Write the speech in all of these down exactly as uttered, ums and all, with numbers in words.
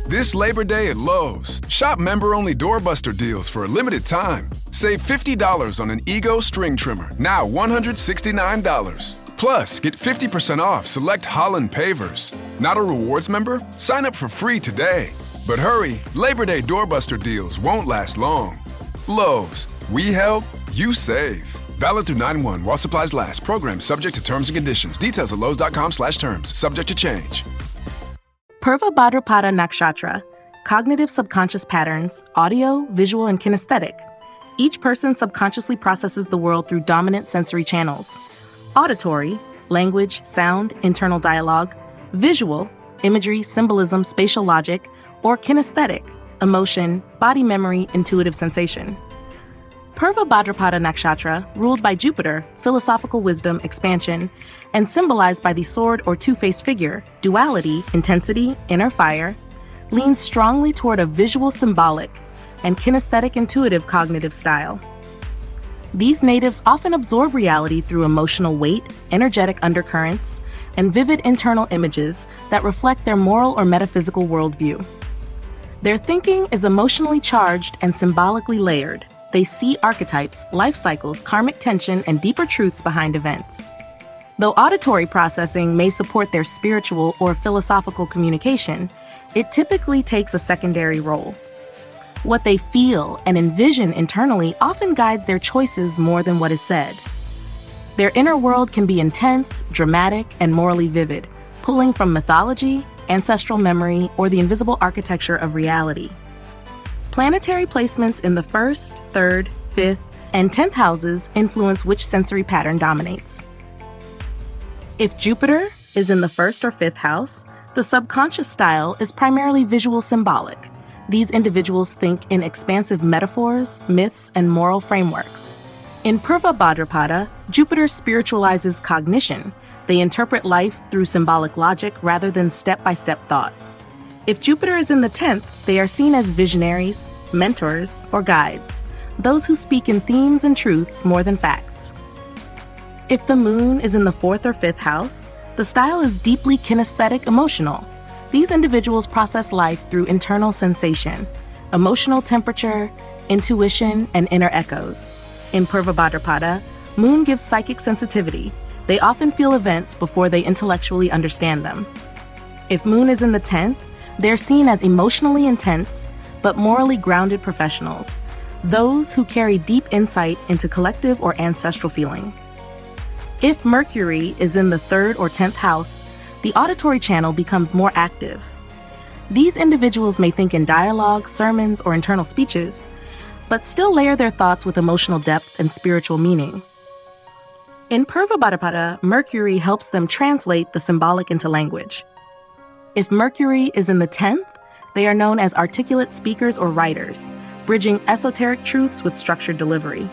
This Labor Day at Lowe's, shop member-only doorbuster deals for a limited time. Save fifty dollars on an Ego string trimmer, now one hundred sixty-nine dollars. Plus, get fifty percent off select Holland pavers. Not a rewards member? Sign up for free today. But hurry, Labor Day doorbuster deals won't last long. Lowe's, we help, you save. Valid through nine one while supplies last. Program subject to terms and conditions. Details at lowes.com slash terms. Subject to change. Purva Bhadrapada Nakshatra, cognitive subconscious patterns, audio, visual, and kinesthetic. Each person subconsciously processes the world through dominant sensory channels. Auditory, language, sound, internal dialogue. Visual, imagery, symbolism, spatial logic. Or kinesthetic, emotion, body memory, intuitive sensation. Purva Bhadrapada Nakshatra, ruled by Jupiter, philosophical wisdom, expansion, and symbolized by the sword or two-faced figure, duality, intensity, inner fire, leans strongly toward a visual symbolic and kinesthetic intuitive cognitive style. These natives often absorb reality through emotional weight, energetic undercurrents, and vivid internal images that reflect their moral or metaphysical worldview. Their thinking is emotionally charged and symbolically layered. They see archetypes, life cycles, karmic tension, and deeper truths behind events. Though auditory processing may support their spiritual or philosophical communication, it typically takes a secondary role. What they feel and envision internally often guides their choices more than what is said. Their inner world can be intense, dramatic, and morally vivid, pulling from mythology, ancestral memory, or the invisible architecture of reality. Planetary placements in the first, third, fifth, and tenth houses influence which sensory pattern dominates. If Jupiter is in the first or fifth house, the subconscious style is primarily visual symbolic. These individuals think in expansive metaphors, myths, and moral frameworks. In Purva Bhadrapada, Jupiter spiritualizes cognition. They interpret life through symbolic logic rather than step-by-step thought. If Jupiter is in the tenth, they are seen as visionaries, mentors, or guides, those who speak in themes and truths more than facts. If the moon is in the fourth or fifth house, the style is deeply kinesthetic emotional. These individuals process life through internal sensation, emotional temperature, intuition, and inner echoes. In Purva Bhadrapada, moon gives psychic sensitivity. They often feel events before they intellectually understand them. If moon is in the tenth, they're seen as emotionally intense, but morally grounded professionals, those who carry deep insight into collective or ancestral feeling. If Mercury is in the third or tenth house, the auditory channel becomes more active. These individuals may think in dialogue, sermons, or internal speeches, but still layer their thoughts with emotional depth and spiritual meaning. In Purva Bhadrapada, Mercury helps them translate the symbolic into language. If Mercury is in the tenth, they are known as articulate speakers or writers, bridging esoteric truths with structured delivery.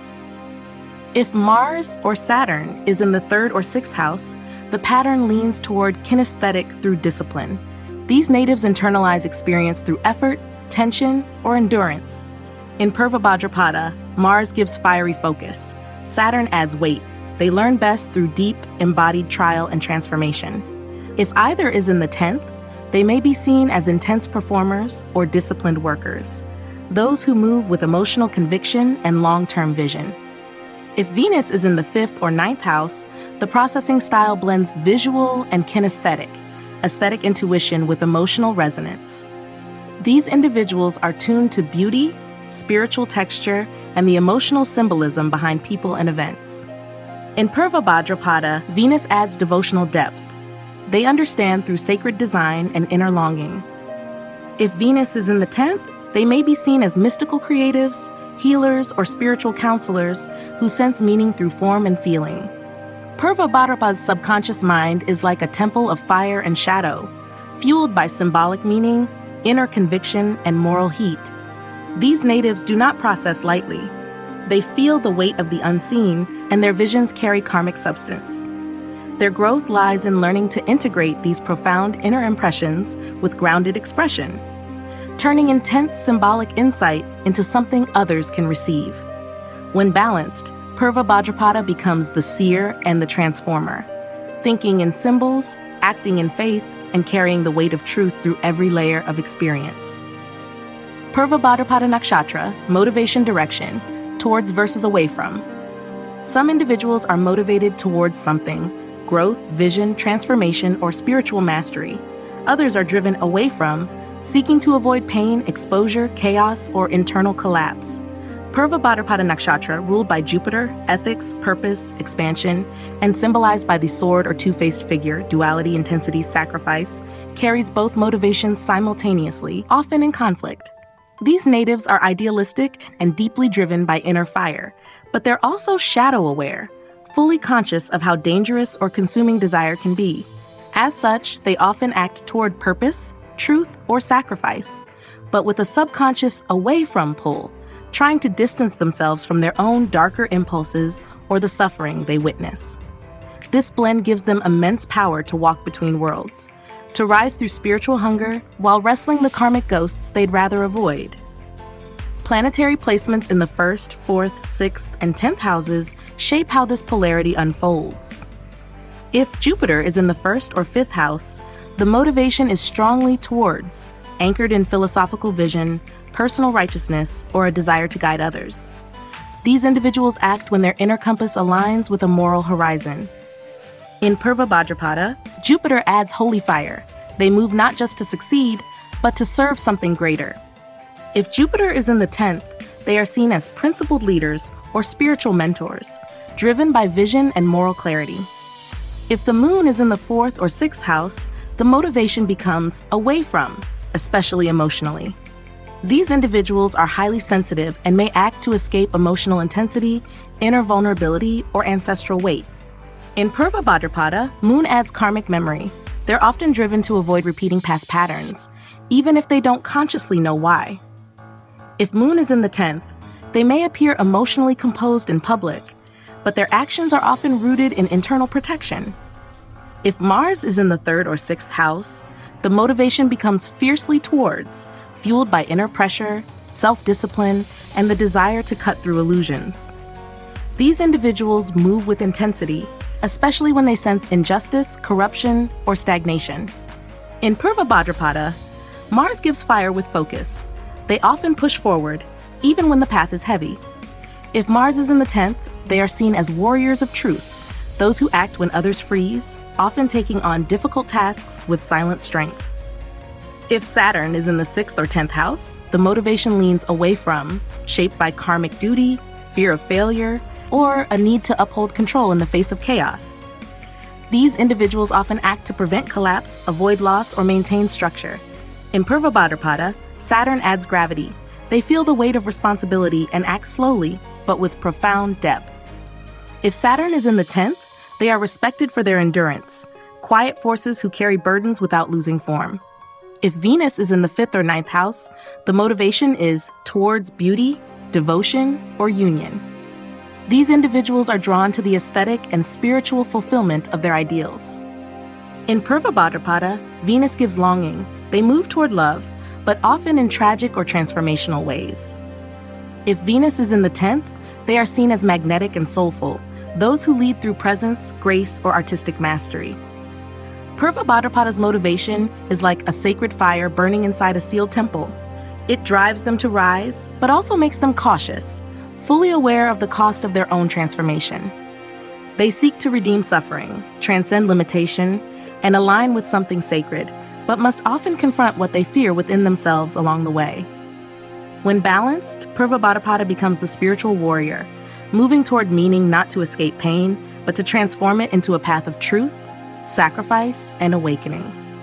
If Mars or Saturn is in the third or sixth house, the pattern leans toward kinesthetic through discipline. These natives internalize experience through effort, tension, or endurance. In Purva Bhadrapada, Mars gives fiery focus. Saturn adds weight. They learn best through deep, embodied trial and transformation. If either is in the tenth, they may be seen as intense performers or disciplined workers, those who move with emotional conviction and long-term vision. If Venus is in the fifth or ninth house, the processing style blends visual and kinesthetic, aesthetic intuition with emotional resonance. These individuals are tuned to beauty, spiritual texture, and the emotional symbolism behind people and events. In Purva Bhadrapada, Venus adds devotional depth. They understand through sacred design and inner longing. If Venus is in the tenth, they may be seen as mystical creatives, healers, or spiritual counselors who sense meaning through form and feeling. Purva Bhadrapada's subconscious mind is like a temple of fire and shadow, fueled by symbolic meaning, inner conviction, and moral heat. These natives do not process lightly. They feel the weight of the unseen, and their visions carry karmic substance. Their growth lies in learning to integrate these profound inner impressions with grounded expression, turning intense symbolic insight into something others can receive. When balanced, Purva Bhadrapada becomes the seer and the transformer, thinking in symbols, acting in faith, and carrying the weight of truth through every layer of experience. Purva Bhadrapada Nakshatra, motivation direction, towards versus away from. Some individuals are motivated towards something, growth, vision, transformation, or spiritual mastery. Others are driven away from, seeking to avoid pain, exposure, chaos, or internal collapse. Purva Bhadrapada Nakshatra, ruled by Jupiter, ethics, purpose, expansion, and symbolized by the sword or two-faced figure, duality, intensity, sacrifice, carries both motivations simultaneously, often in conflict. These natives are idealistic and deeply driven by inner fire, but they're also shadow-aware, fully conscious of how dangerous or consuming desire can be. As such, they often act toward purpose, truth, or sacrifice, but with a subconscious away-from pull, trying to distance themselves from their own darker impulses or the suffering they witness. This blend gives them immense power to walk between worlds, to rise through spiritual hunger while wrestling the karmic ghosts they'd rather avoid. Planetary placements in the first, fourth, sixth, and tenth houses shape how this polarity unfolds. If Jupiter is in the first or fifth house, the motivation is strongly towards, anchored in philosophical vision, personal righteousness, or a desire to guide others. These individuals act when their inner compass aligns with a moral horizon. In Purva Bhadrapada, Jupiter adds holy fire. They move not just to succeed, but to serve something greater. If Jupiter is in the tenth, they are seen as principled leaders or spiritual mentors, driven by vision and moral clarity. If the moon is in the fourth or sixth house, the motivation becomes away from, especially emotionally. These individuals are highly sensitive and may act to escape emotional intensity, inner vulnerability, or ancestral weight. In Purva Bhadrapada, moon adds karmic memory. They're often driven to avoid repeating past patterns, even if they don't consciously know why. If moon is in the tenth, they may appear emotionally composed in public, but their actions are often rooted in internal protection. If Mars is in the third or sixth house, the motivation becomes fiercely towards, fueled by inner pressure, self-discipline, and the desire to cut through illusions. These individuals move with intensity, especially when they sense injustice, corruption, or stagnation. In Purva Bhadrapada, Mars gives fire with focus. They often push forward, even when the path is heavy. If Mars is in the tenth, they are seen as warriors of truth, those who act when others freeze, often taking on difficult tasks with silent strength. If Saturn is in the sixth or tenth house, the motivation leans away from, shaped by karmic duty, fear of failure, or a need to uphold control in the face of chaos. These individuals often act to prevent collapse, avoid loss, or maintain structure. In Purva Bhadrapada, Saturn adds gravity. They feel the weight of responsibility and act slowly, but with profound depth. If Saturn is in the tenth, they are respected for their endurance, quiet forces who carry burdens without losing form. If Venus is in the fifth or ninth house, the motivation is towards beauty, devotion, or union. These individuals are drawn to the aesthetic and spiritual fulfillment of their ideals. In Purva Bhadrapada, Venus gives longing. They move toward love, but often in tragic or transformational ways. If Venus is in the tenth, they are seen as magnetic and soulful, those who lead through presence, grace, or artistic mastery. Purva Bhadrapada's motivation is like a sacred fire burning inside a sealed temple. It drives them to rise, but also makes them cautious, fully aware of the cost of their own transformation. They seek to redeem suffering, transcend limitation, and align with something sacred, but must often confront what they fear within themselves along the way. When balanced, Purva Bhadrapada becomes the spiritual warrior, moving toward meaning not to escape pain, but to transform it into a path of truth, sacrifice, and awakening.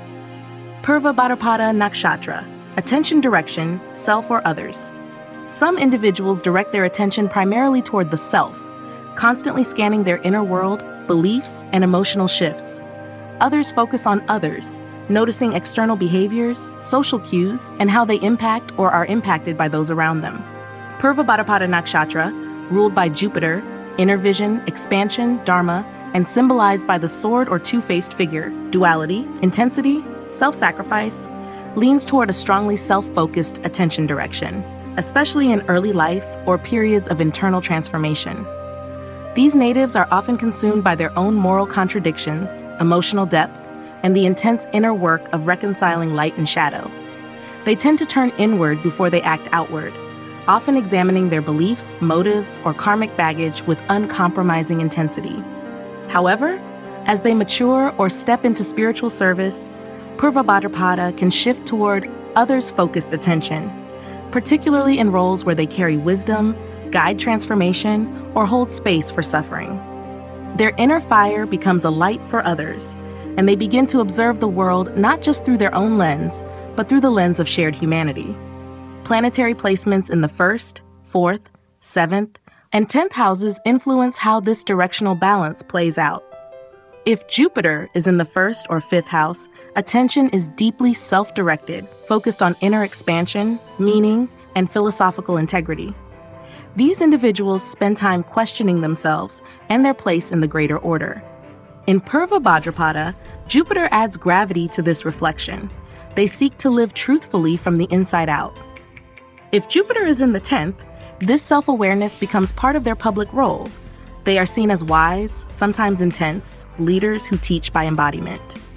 Purva Bhadrapada Nakshatra, attention direction, self or others. Some individuals direct their attention primarily toward the self, constantly scanning their inner world, beliefs, and emotional shifts. Others focus on others, noticing external behaviors, social cues, and how they impact or are impacted by those around them. Purva Bhadrapada Nakshatra, ruled by Jupiter, inner vision, expansion, dharma, and symbolized by the sword or two-faced figure, duality, intensity, self-sacrifice, leans toward a strongly self-focused attention direction, especially in early life or periods of internal transformation. These natives are often consumed by their own moral contradictions, emotional depth, and the intense inner work of reconciling light and shadow. They tend to turn inward before they act outward, often examining their beliefs, motives, or karmic baggage with uncompromising intensity. However, as they mature or step into spiritual service, Purva Bhadrapada can shift toward others-focused attention, particularly in roles where they carry wisdom, guide transformation, or hold space for suffering. Their inner fire becomes a light for others, and they begin to observe the world not just through their own lens, but through the lens of shared humanity. Planetary placements in the first, fourth, seventh, and tenth houses influence how this directional balance plays out. If Jupiter is in the first or fifth house, attention is deeply self-directed, focused on inner expansion, meaning, and philosophical integrity. These individuals spend time questioning themselves and their place in the greater order. In Purva Bhadrapada, Jupiter adds gravity to this reflection. They seek to live truthfully from the inside out. If Jupiter is in the tenth, this self-awareness becomes part of their public role. They are seen as wise, sometimes intense, leaders who teach by embodiment.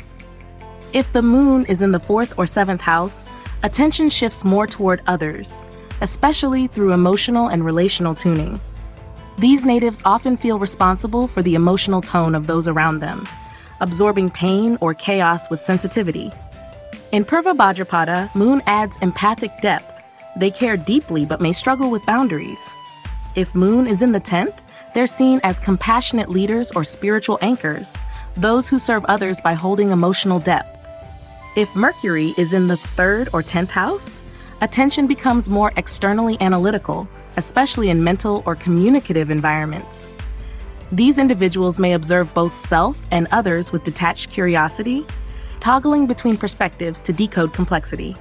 If the moon is in the fourth or seventh house, attention shifts more toward others, especially through emotional and relational tuning. These natives often feel responsible for the emotional tone of those around them, absorbing pain or chaos with sensitivity. In Purva Bhadrapada, moon adds empathic depth. They care deeply but may struggle with boundaries. If moon is in the tenth, they're seen as compassionate leaders or spiritual anchors, those who serve others by holding emotional depth. If Mercury is in the third or tenth house, attention becomes more externally analytical, especially in mental or communicative environments. These individuals may observe both self and others with detached curiosity, toggling between perspectives to decode complexity.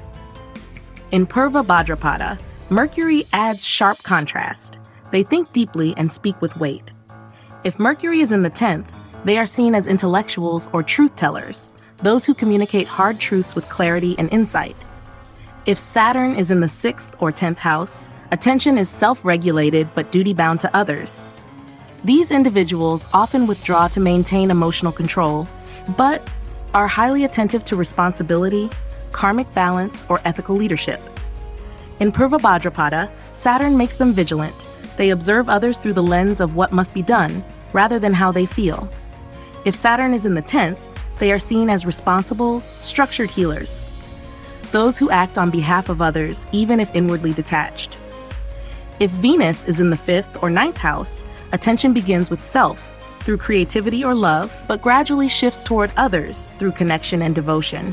In Purva Bhadrapada, Mercury adds sharp contrast. They think deeply and speak with weight. If Mercury is in the tenth, they are seen as intellectuals or truth-tellers, those who communicate hard truths with clarity and insight. If Saturn is in the sixth or tenth house, attention is self-regulated but duty-bound to others. These individuals often withdraw to maintain emotional control, but are highly attentive to responsibility, karmic balance, or ethical leadership. In Purva Bhadrapada, Saturn makes them vigilant. They observe others through the lens of what must be done, rather than how they feel. If Saturn is in the tenth, they are seen as responsible, structured healers, those who act on behalf of others, even if inwardly detached. If Venus is in the fifth or ninth house, attention begins with self, through creativity or love, but gradually shifts toward others through connection and devotion.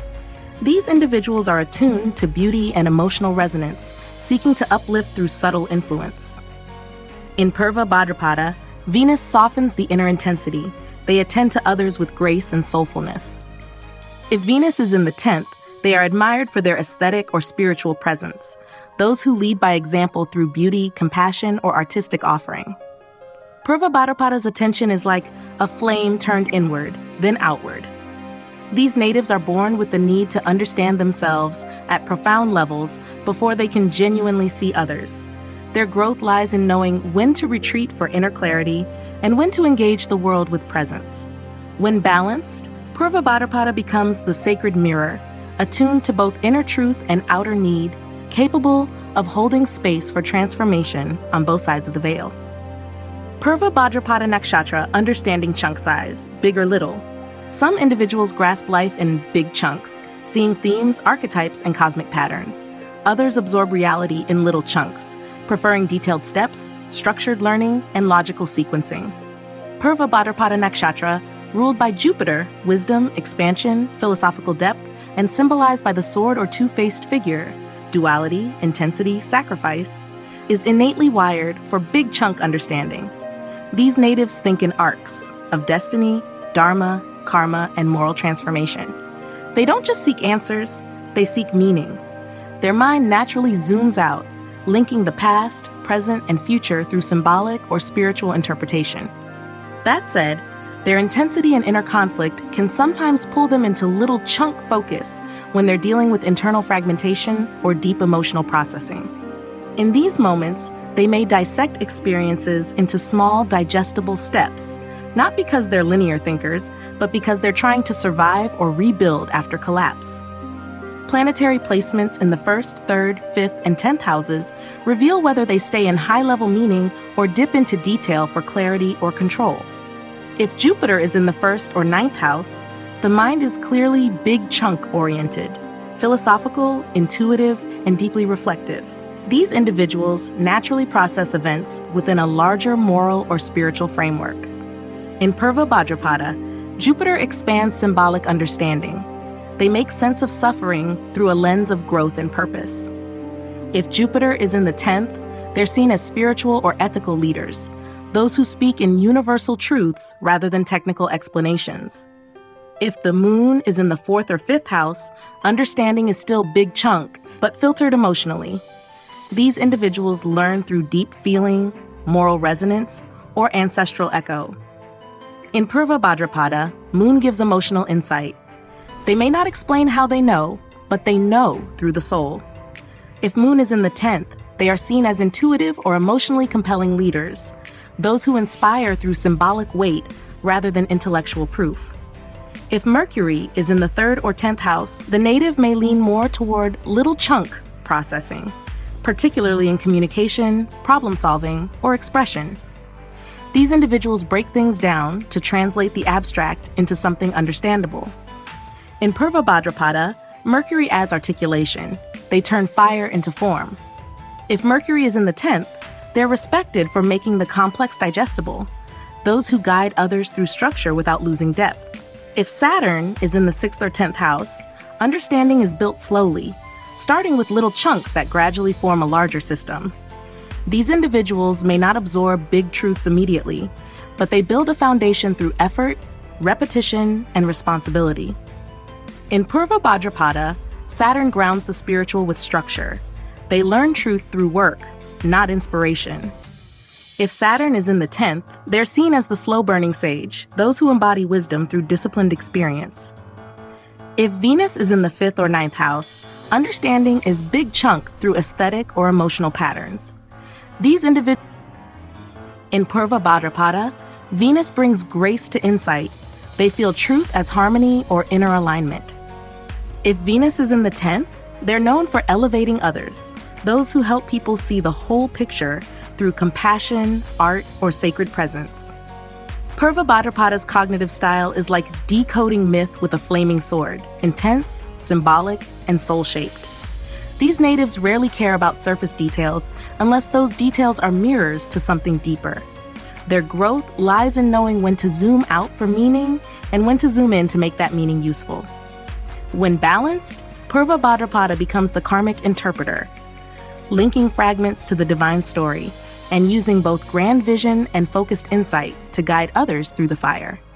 These individuals are attuned to beauty and emotional resonance, seeking to uplift through subtle influence. In Purva Bhadrapada, Venus softens the inner intensity. They attend to others with grace and soulfulness. If Venus is in the tenth, they are admired for their aesthetic or spiritual presence, those who lead by example through beauty, compassion, or artistic offering. Purva Bhadrapada's attention is like a flame turned inward, then outward. These natives are born with the need to understand themselves at profound levels before they can genuinely see others. Their growth lies in knowing when to retreat for inner clarity and when to engage the world with presence. When balanced, Purva Bhadrapada becomes the sacred mirror, attuned to both inner truth and outer need, capable of holding space for transformation on both sides of the veil. Purva Bhadrapada Nakshatra, understanding chunk size, big or little. Some individuals grasp life in big chunks, seeing themes, archetypes, and cosmic patterns. Others absorb reality in little chunks, preferring detailed steps, structured learning, and logical sequencing. Purva Bhadrapada Nakshatra, ruled by Jupiter, wisdom, expansion, philosophical depth, and symbolized by the sword or two-faced figure, duality, intensity, sacrifice, is innately wired for big chunk understanding. These natives think in arcs of destiny, dharma, karma, and moral transformation. They don't just seek answers, they seek meaning. Their mind naturally zooms out, linking the past, present, and future through symbolic or spiritual interpretation. That said, their intensity and inner conflict can sometimes pull them into little chunk focus when they're dealing with internal fragmentation or deep emotional processing. In these moments, they may dissect experiences into small, digestible steps, not because they're linear thinkers, but because they're trying to survive or rebuild after collapse. Planetary placements in the first, third, fifth, and tenth houses reveal whether they stay in high-level meaning or dip into detail for clarity or control. If Jupiter is in the first or ninth house, the mind is clearly big chunk-oriented, philosophical, intuitive, and deeply reflective. These individuals naturally process events within a larger moral or spiritual framework. In Purva Bhadrapada, Jupiter expands symbolic understanding. They make sense of suffering through a lens of growth and purpose. If Jupiter is in the tenth, they're seen as spiritual or ethical leaders, those who speak in universal truths rather than technical explanations. If the moon is in the fourth or fifth house, understanding is still big chunk, but filtered emotionally. These individuals learn through deep feeling, moral resonance, or ancestral echo. In Purva Bhadrapada, moon gives emotional insight. They may not explain how they know, but they know through the soul. If moon is in the tenth, they are seen as intuitive or emotionally compelling leaders, those who inspire through symbolic weight rather than intellectual proof. If Mercury is in the third or tenth house, the native may lean more toward little chunk processing, particularly in communication, problem solving, or expression. These individuals break things down to translate the abstract into something understandable. In Purva Bhadrapada, Mercury adds articulation. They turn fire into form. If Mercury is in the tenth, they're respected for making the complex digestible, those who guide others through structure without losing depth. If Saturn is in the sixth or tenth house, understanding is built slowly, starting with little chunks that gradually form a larger system. These individuals may not absorb big truths immediately, but they build a foundation through effort, repetition, and responsibility. In Purva Bhadrapada, Saturn grounds the spiritual with structure. They learn truth through work, not inspiration. If Saturn is in the tenth, they're seen as the slow-burning sage, those who embody wisdom through disciplined experience. If Venus is in the fifth or ninth house, understanding is big chunk through aesthetic or emotional patterns. These individuals in Purva Bhadrapada, Venus brings grace to insight. They feel truth as harmony or inner alignment. If Venus is in the tenth, they're known for elevating others, those who help people see the whole picture through compassion, art, or sacred presence. Purva Bhadrapada's cognitive style is like decoding myth with a flaming sword, intense, symbolic, and soul-shaped. These natives rarely care about surface details unless those details are mirrors to something deeper. Their growth lies in knowing when to zoom out for meaning and when to zoom in to make that meaning useful. When balanced, Purva Bhadrapada becomes the karmic interpreter, linking fragments to the divine story and using both grand vision and focused insight to guide others through the fire.